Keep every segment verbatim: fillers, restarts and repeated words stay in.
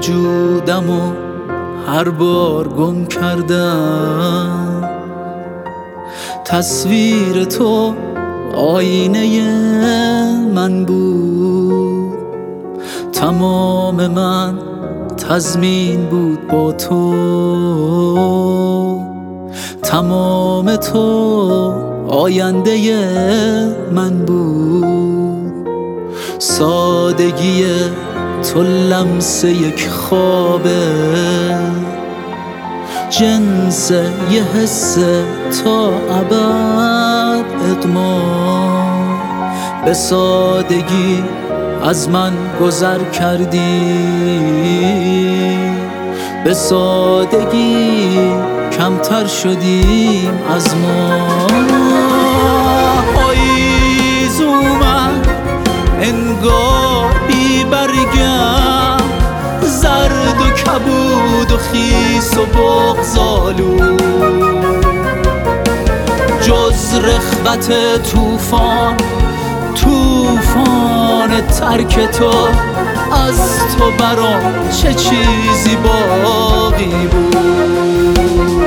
وجودمو هر بار گم کردم. تصویر تو آینه من بود، تمام من تضمین بود با تو. تمام تو آینده من بود، سادگی تو لمس یک خوابه، جنس یه حس تا ابد اقمار. به سادگی از من گذر کردی، به سادگی کمتر شدیم از ما. پاییز اومد انگار بی برگم، زرد و کبود و خیس و بغض‌آلود، جز رخوت طوفان طوفان ترک تو، از تو برام چه چیزی باقی بود.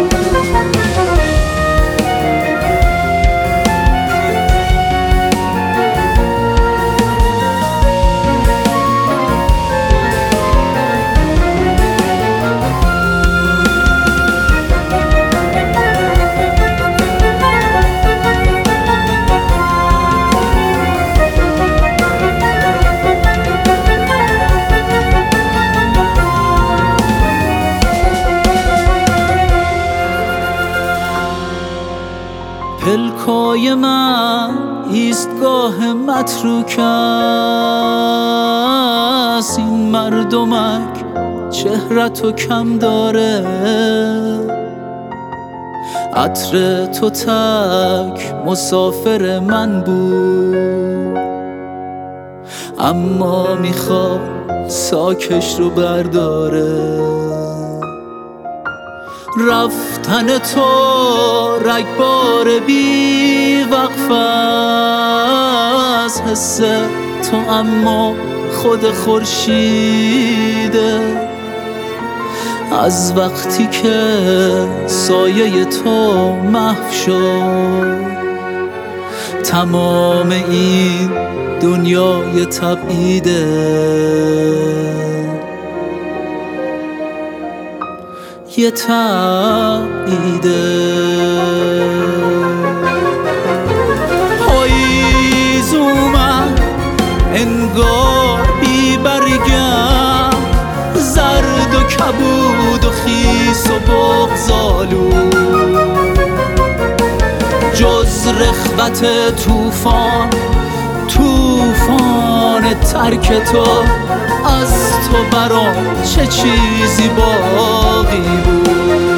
پلکای من ایستگاه متروک است، این مردمک چهرتو کم داره. عطر تو تک مسافر من بود، اما میخواد ساکش رو برداره. رفتن تو رگبار بی وقف است، حس تو اما خود خورشیده. از وقتی که سایه تو محو شد، تمام این دنیای تبعیده. یه تبعیده. پاییز اومد انگار بی برگم، زرد و کبود و خیس و بغض‌آلود، جز رخوت طوفان طوفان ترک تو، از تو برام چه چیزی باقی بود.